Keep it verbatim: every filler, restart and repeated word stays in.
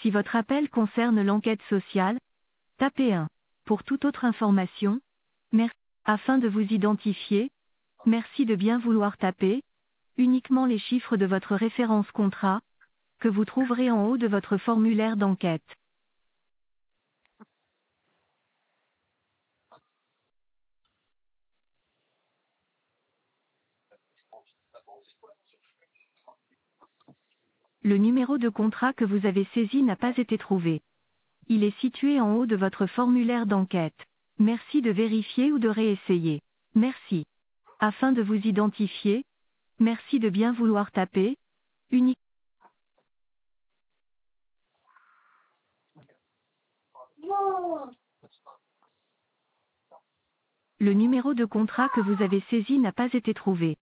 Si votre appel concerne l'enquête sociale, tapez un. Pour toute autre information, merci. Afin de vous identifier, merci de bien vouloir taper uniquement les chiffres de votre référence contrat, que vous trouverez en haut de votre formulaire d'enquête. Le numéro de contrat que vous avez saisi n'a pas été trouvé. Il est situé en haut de votre formulaire d'enquête. Merci de vérifier ou de réessayer. Merci. Afin de vous identifier, merci de bien vouloir taper uniquement. Le numéro de contrat que vous avez saisi n'a pas été trouvé.